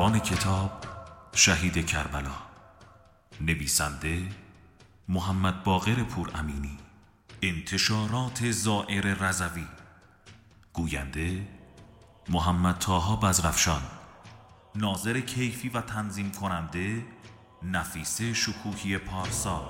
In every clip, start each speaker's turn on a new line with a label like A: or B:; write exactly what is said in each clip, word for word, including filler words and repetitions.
A: عنوان کتاب شهید کربلا، نویسنده محمد باقر پورامینی، انتشارات زائر رضوی، گوینده محمد طاها بزغفشان، ناظر کیفی و تنظیم کننده نفیسه شکوهی پارسا.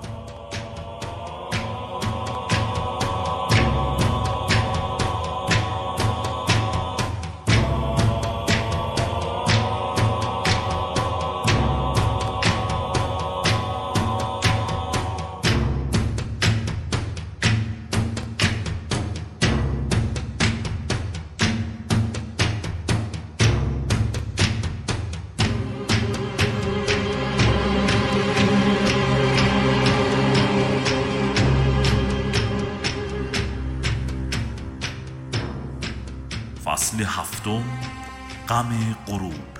A: فصل هفتم، غم غروب.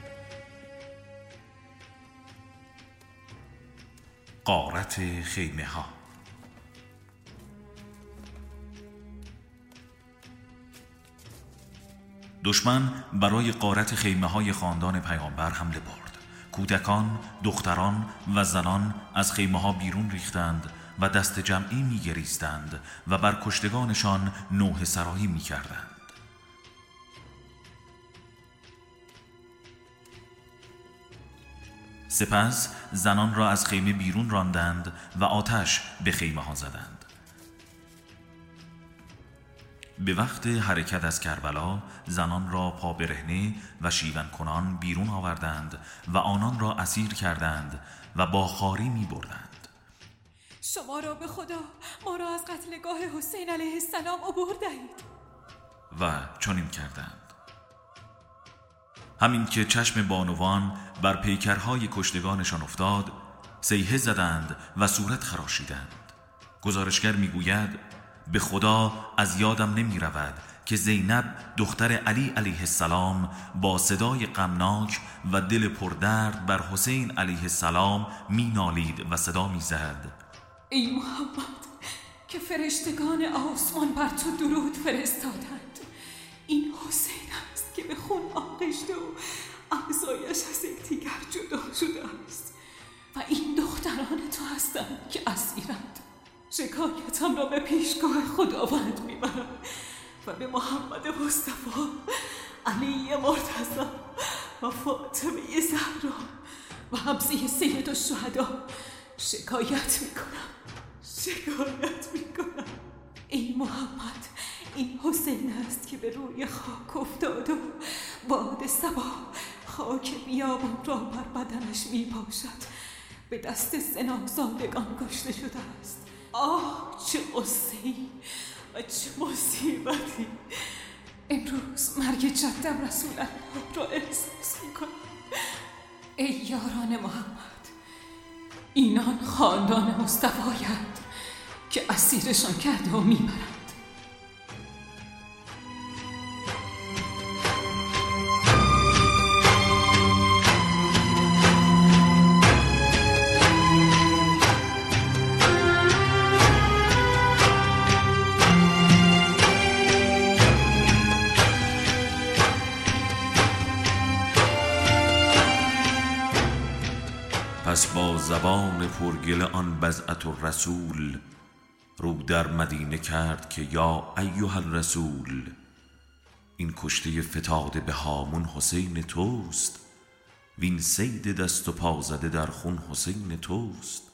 A: غارت خیمه ها. دشمن برای غارت خیمه های خاندان پیامبر حمله برد. کودکان، دختران و زنان از خیمه ها بیرون ریختند و دست جمعی می گریستند و بر کشتگانشان نوحه سرایی می کردند. سپس زنان را از خیمه بیرون راندند و آتش به خیمه ها زدند. به وقت حرکت از کربلا زنان را پا برهنه و شیون کنان بیرون آوردند و آنان را اسیر کردند و با خواری می بردند.
B: شما را به خدا ما را از قتلگاه حسین علیه السلام عبور دهید.
A: و چنین کردند. همین که چشم بانوان بر پیکرهای کشتگانشان افتاد، صیحه زدند و صورت خراشیدند. گزارشگر میگوید به خدا از یادم نمی رود که زینب دختر علی علیه السلام با صدای غمناک و دل پردرد بر حسین علیه السلام می نالید و صدا می زد:
B: ای محمد که فرشتگان آسمان بر تو درود فرستادند، این حسین است که به خون آغشته و اعضایش از یکدیگر جدا شده است و این دختران تو هستند که اسیرند. شکایتم را به پیشگاه خداوند میبرم و به محمد مصطفی، علی مرتضی و فاطمه زهرا و همسه سید الشهدا شکایت میکنم شکایت میکنم ای محمد، این حسین است که به روی خاک افتاد و باد صبا خاک بیابان را بر بدنش می باشد. به دست زنازادگان کشته شده است. آه چه قصه‌ای و چه مصیبتی. امروز مرگ جدم رسول الله را احساس می کنم. ای یاران محمد، اینان خاندان مصطفایند که اسیرشان کرده و می برند.
A: پس با زبان پرگله آن بضعة الرسول رو در مدینه کرد که یا ایها الرسول، این کشته فتاده به هامون حسین توست، وین صید دست و پا زده در خون حسین توست.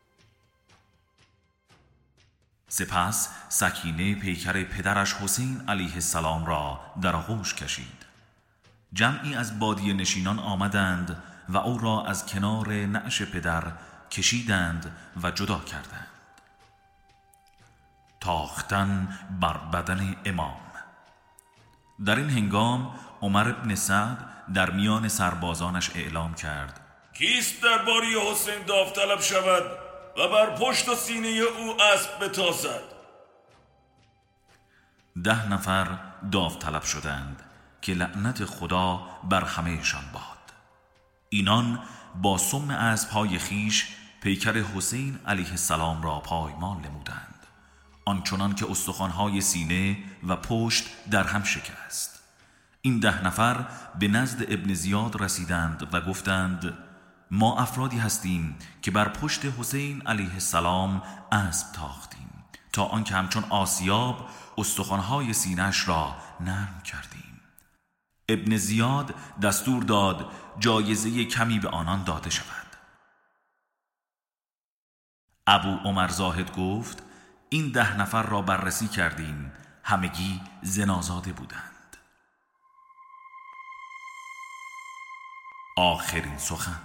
A: سپس سکینه پیکر پدرش حسین علیه السلام را در آغوش کشید. جمعی از بادیه نشینان آمدند و او را از کنار نعش پدر کشیدند و جدا کردند. تاختن بر بدن امام. در این هنگام عمر بن سعد در میان سربازانش اعلام کرد:
C: کیست درباره حسین داوطلب شود و بر پشت و سینه او اسب بتازد؟
A: ده نفر داوطلب شدند که لعنت خدا بر همهشان باد. اینان با سم اسب‌های خیش پیکر حسین علیه السلام را پایمال نمودند، آنچنان که استخوان‌های سینه و پشت در هم شکست. این ده نفر به نزد ابن زیاد رسیدند و گفتند ما افرادی هستیم که بر پشت حسین علیه السلام اسب تاختیم تا آنکه همچون آسیاب استخوان‌های سینه‌اش را نرم کردیم. ابن زیاد دستور داد جایزه کمی به آنان داده شود. ابو عمر زاهد گفت این ده نفر را بررسی کردیم، همگی زنازاده بودند. آخرین سخن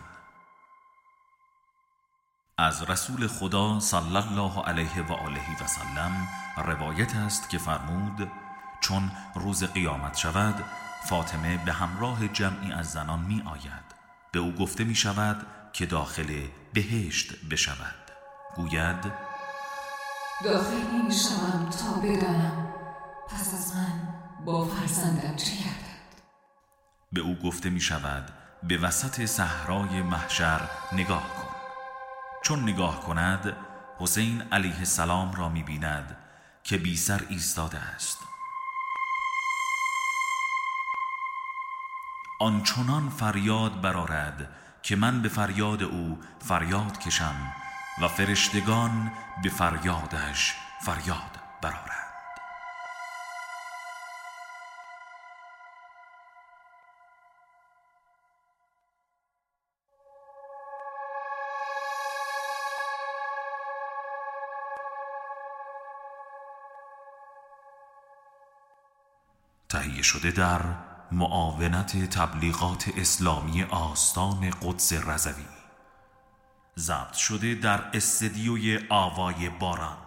A: از رسول خدا صلی الله علیه و آله و سلم روایت است که فرمود چون روز قیامت شود فاطمه به همراه جمعی از زنان می آید. به او گفته می شود که داخل بهشت بشود. گوید
B: داخل نمی شوم تا بدانم پس از من با فرزندم چه گردد.
A: به او گفته می شود به وسط صحرای محشر نگاه کن. چون نگاه کند حسین علیه السلام را می بیند که بی سر ایستاده است. آنچنان فریاد برآرد که من به فریاد او فریاد کشم و فرشتگان به فریادش فریاد برآرند. تهیه شده در معاونت تبلیغات اسلامی آستان قدس رضوی. ضبط شده در استدیوی آوای باران.